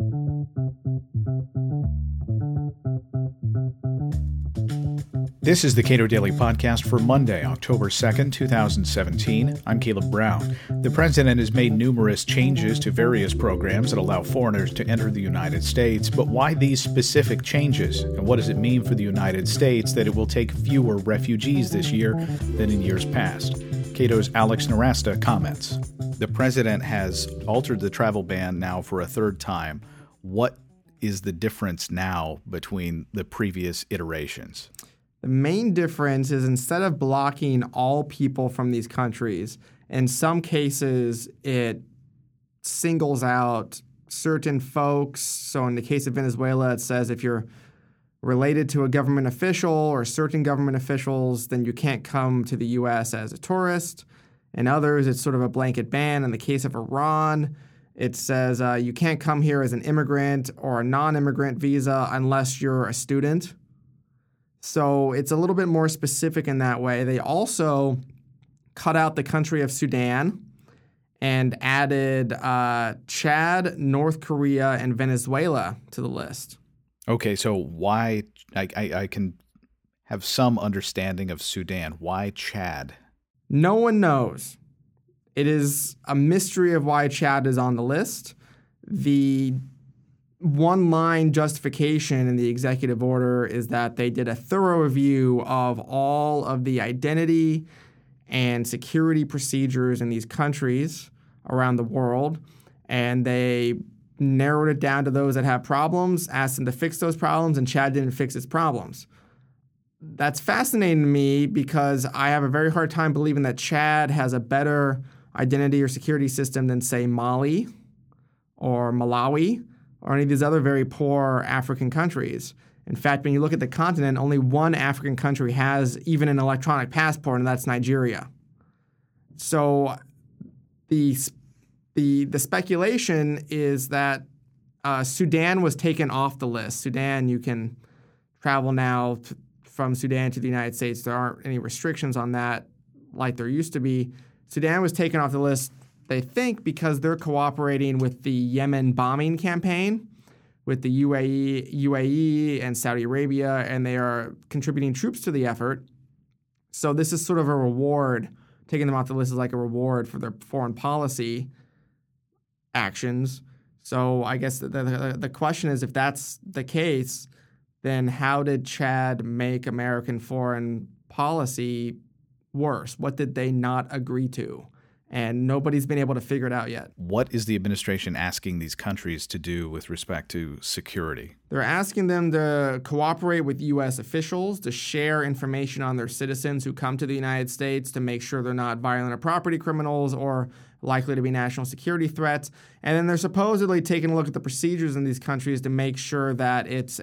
This is the Cato Daily Podcast for Monday, October 2nd, 2017. I'm Caleb Brown. The president has made numerous changes to various programs that allow foreigners to enter the United States, but why these specific changes? And what does it mean for the United States that it will take fewer refugees this year than in years past? Cato's Alex Nowrasteh comments. The president has altered the travel ban now for a third time. What is the difference now between the previous iterations? The main difference is instead of blocking all people from these countries, in some cases it singles out certain folks. So in the case of Venezuela, it says if you're related to a government official or certain government officials, then you can't come to the U.S. as a tourist. In others, it's sort of a blanket ban. In the case of Iran, it says you can't come here as an immigrant or a non-immigrant visa unless you're a student. So it's a little bit more specific in that way. They also cut out the country of Sudan and added Chad, North Korea, and Venezuela to the list. Okay, so why I can have some understanding of Sudan. Why Chad? No one knows. It is a mystery of why Chad is on the list. The one-line justification in the executive order is that they did a thorough review of all of the identity and security procedures in these countries around the world, and they narrowed it down to those that have problems, asked them to fix those problems, and Chad didn't fix its problems. That's fascinating to me because I have a very hard time believing that Chad has a better identity or security system than, say, Mali or Malawi or any of these other very poor African countries. In fact, when you look at the continent, only one African country has even an electronic passport, and that's Nigeria. So the speculation is that Sudan was taken off the list. Sudan, you can travel now from Sudan to the United States. There aren't any restrictions on that like there used to be. Sudan was taken off the list, they think, because they're cooperating with the Yemen bombing campaign with the UAE and Saudi Arabia, and they are contributing troops to the effort. So this is sort of a reward. Taking them off the list is like a reward for their foreign policy actions. So I guess the question is, if that's the case, then how did Chad make American foreign policy worse? What did they not agree to? And nobody's been able to figure it out yet. What is the administration asking these countries to do with respect to security? They're asking them to cooperate with U.S. officials, to share information on their citizens who come to the United States, to make sure they're not violent or property criminals or likely to be national security threats. And then they're supposedly taking a look at the procedures in these countries to make sure that it's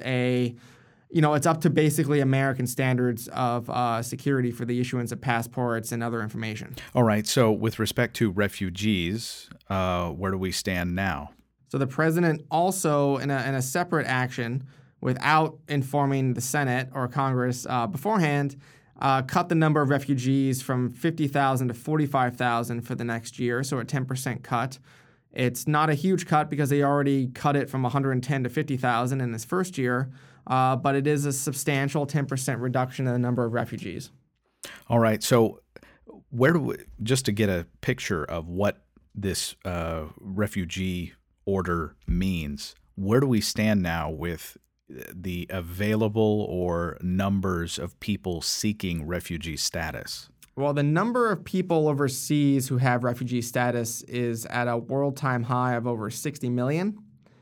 up to basically American standards of security for the issuance of passports and other information. All right. So with respect to refugees, where do we stand now? So the president also, in a separate action, without informing the Senate or Congress beforehand, cut the number of refugees from 50,000 to 45,000 for the next year, so a 10% cut. It's not a huge cut because they already cut it from 110 to 50,000 in this first year, but it is a substantial 10% reduction in the number of refugees. All right. So just to get a picture of what this refugee order means, where do we stand now with the available or numbers of people seeking refugee status? Well, the number of people overseas who have refugee status is at a world-time high of over 60 million.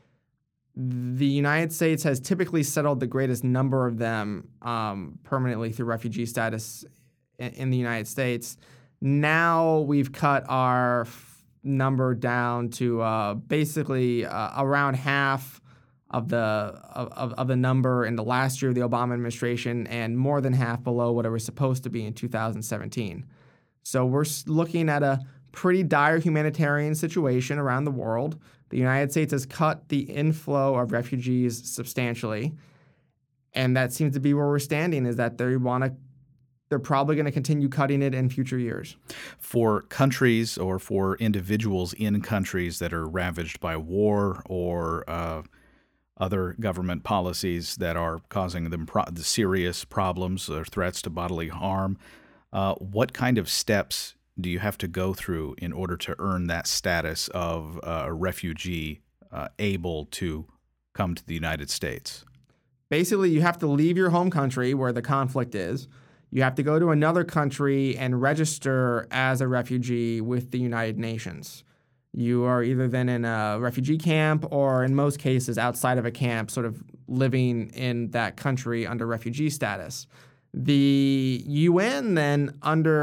The United States has typically settled the greatest number of them permanently through refugee status in the United States. Now we've cut our number down to basically around half of the number in the last year of the Obama administration, and more than half below what it was supposed to be in 2017. So we're looking at a pretty dire humanitarian situation around the world. The United States has cut the inflow of refugees substantially, and that seems to be where we're standing, is that they want to they're probably going to continue cutting it in future years. For countries or for individuals in countries that are ravaged by war or other government policies that are causing them the serious problems or threats to bodily harm, what kind of steps do you have to go through in order to earn that status of a refugee able to come to the United States? Basically, you have to leave your home country where the conflict is. You have to go to another country and register as a refugee with the United Nations. You are either then in a refugee camp or, in most cases, outside of a camp, sort of living in that country under refugee status. The UN then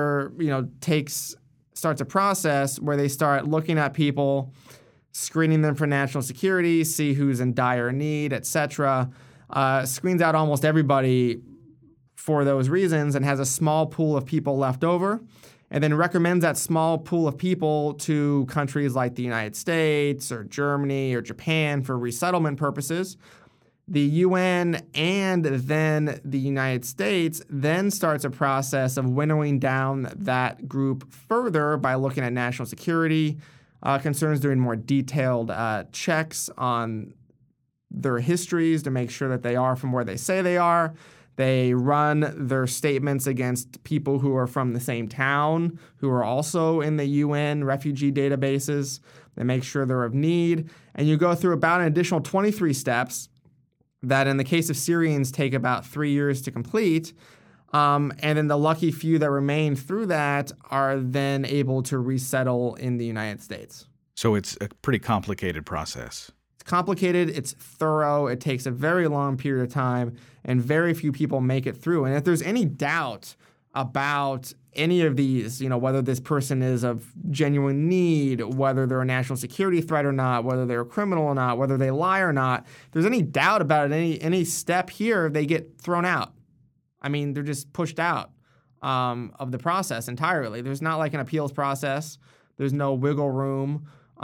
starts a process where they start looking at people, screening them for national security, see who's in dire need, etc. Screens out almost everybody for those reasons and has a small pool of people left over, and then recommends that small pool of people to countries like the United States or Germany or Japan for resettlement purposes. The UN and then the United States then starts a process of winnowing down that group further by looking at national security concerns, doing more detailed checks on their histories to make sure that they are from where they say they are. They run their statements against people who are from the same town, who are also in the UN refugee databases. They make sure they're of need. And you go through about an additional 23 steps that, in the case of Syrians, take about 3 years to complete. And then the lucky few that remain through that are then able to resettle in the United States. So it's a pretty complicated process. Complicated, it's thorough, it takes a very long period of time, and very few people make it through. And if there's any doubt about any of these, whether this person is of genuine need, whether they're a national security threat or not, whether they're a criminal or not, whether they lie or not, if there's any doubt about it, any step here, they get thrown out. I mean, they're just pushed out of the process entirely. There's not like an appeals process. There's no wiggle room.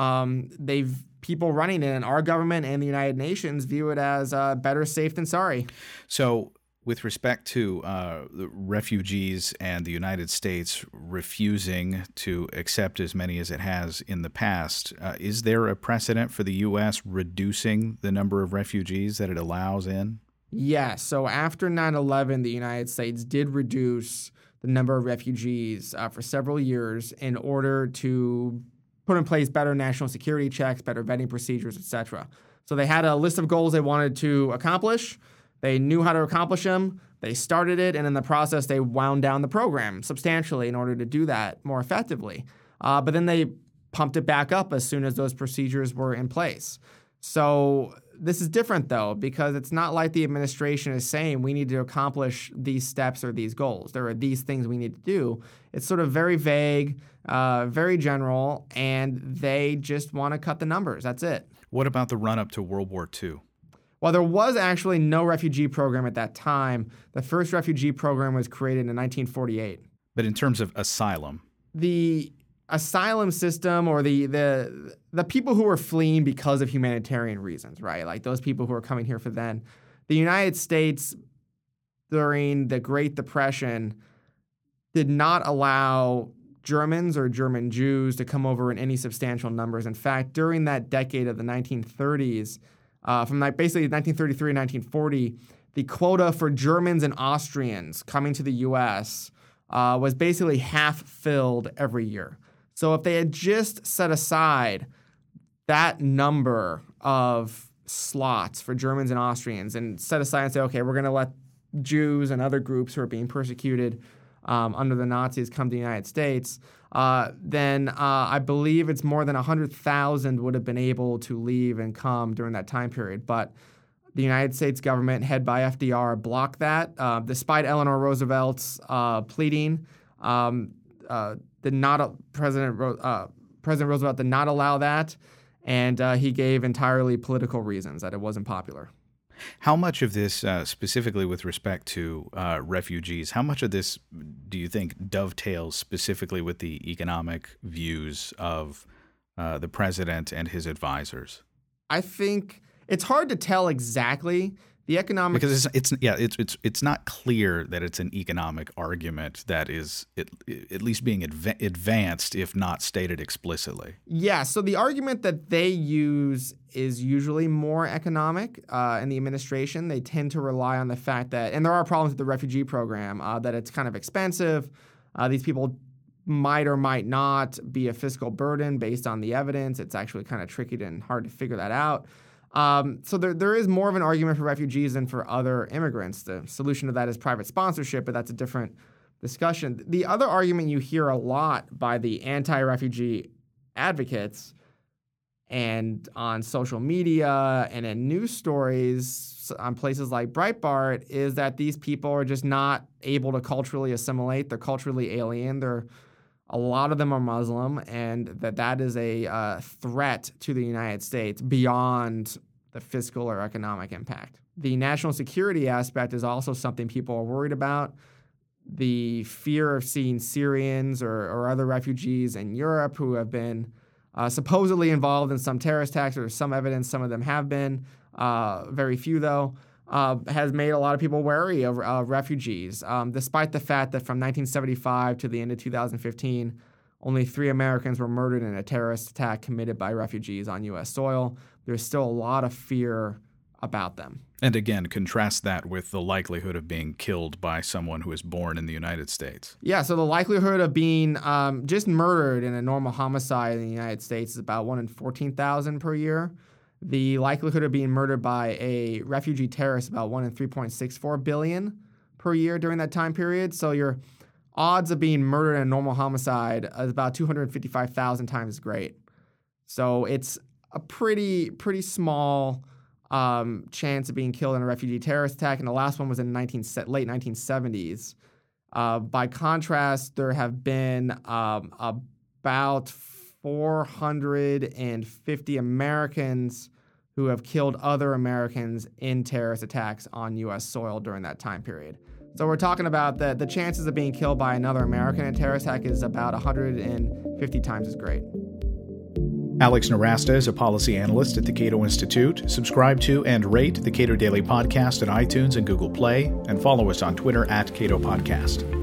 People running it, and our government and the United Nations view it as better safe than sorry. So with respect to the refugees and the United States refusing to accept as many as it has in the past, is there a precedent for the U.S. reducing the number of refugees that it allows in? Yes. So after 9/11, the United States did reduce the number of refugees for several years in order to put in place better national security checks, better vetting procedures, etc. So they had a list of goals they wanted to accomplish. They knew how to accomplish them. They started it, and in the process, they wound down the program substantially in order to do that more effectively. But then they pumped it back up as soon as those procedures were in place. So this is different, though, because it's not like the administration is saying we need to accomplish these steps or these goals. There are these things we need to do. It's sort of very vague, very general, and they just want to cut the numbers. That's it. What about the run-up to World War II? Well, there was actually no refugee program at that time. The first refugee program was created in 1948. But in terms of asylum? The asylum system, or the people who were fleeing because of humanitarian reasons, right? Like those people who are coming here for then. The United States, during the Great Depression, did not allow Germans or German Jews to come over in any substantial numbers. In fact, during that decade of the 1930s, from basically 1933 and 1940, the quota for Germans and Austrians coming to the U.S. Was basically half filled every year. So if they had just set aside that number of slots for Germans and Austrians and set aside and say, okay, we're going to let Jews and other groups who are being persecuted under the Nazis come to the United States, then I believe it's more than 100,000 would have been able to leave and come during that time period. But the United States government, head by FDR, blocked that. Despite Eleanor Roosevelt's pleading, President Roosevelt did not allow that, and he gave entirely political reasons that it wasn't popular. How much of this, specifically with respect to refugees, how much of this do you think dovetails specifically with the economic views of the president and his advisors? I think it's hard to tell exactly The economic because it's not clear that it's an economic argument that is at least being advanced, if not stated explicitly. Yeah, so the argument that they use is usually more economic in the administration. They tend to rely on the fact that, and there are problems with the refugee program, that it's kind of expensive. These people might or might not be a fiscal burden based on the evidence. It's actually kind of tricky and hard to figure that out. So there is more of an argument for refugees than for other immigrants. The solution to that is private sponsorship, but that's a different discussion. The other argument you hear a lot by the anti-refugee advocates and on social media and in news stories on places like Breitbart is that these people are just not able to culturally assimilate. They're culturally alien. A lot of them are Muslim, and that is a threat to the United States beyond the fiscal or economic impact. The national security aspect is also something people are worried about. The fear of seeing Syrians or other refugees in Europe who have been supposedly involved in some terrorist attacks, or some evidence some of them have been, very few though, has made a lot of people wary of refugees, despite the fact that from 1975 to the end of 2015, only 3 Americans were murdered in a terrorist attack committed by refugees on U.S. soil. There's still a lot of fear about them. And again, contrast that with the likelihood of being killed by someone who is born in the United States. Yeah, so the likelihood of being just murdered in a normal homicide in the United States is about 1 in 14,000 per year. The likelihood of being murdered by a refugee terrorist about 1 in 3.64 billion per year during that time period. So your odds of being murdered in a normal homicide is about 255,000 times as great. So it's a pretty small chance of being killed in a refugee terrorist attack, and the last one was in late 1970s. By contrast, there have been about 450 Americans who have killed other Americans in terrorist attacks on U.S. soil during that time period. So we're talking about the chances of being killed by another American in a terrorist attack is about 150 times as great. Alex Nowrasteh is a policy analyst at the Cato Institute. Subscribe to and rate the Cato Daily Podcast at iTunes and Google Play, and follow us on Twitter @Cato Podcast.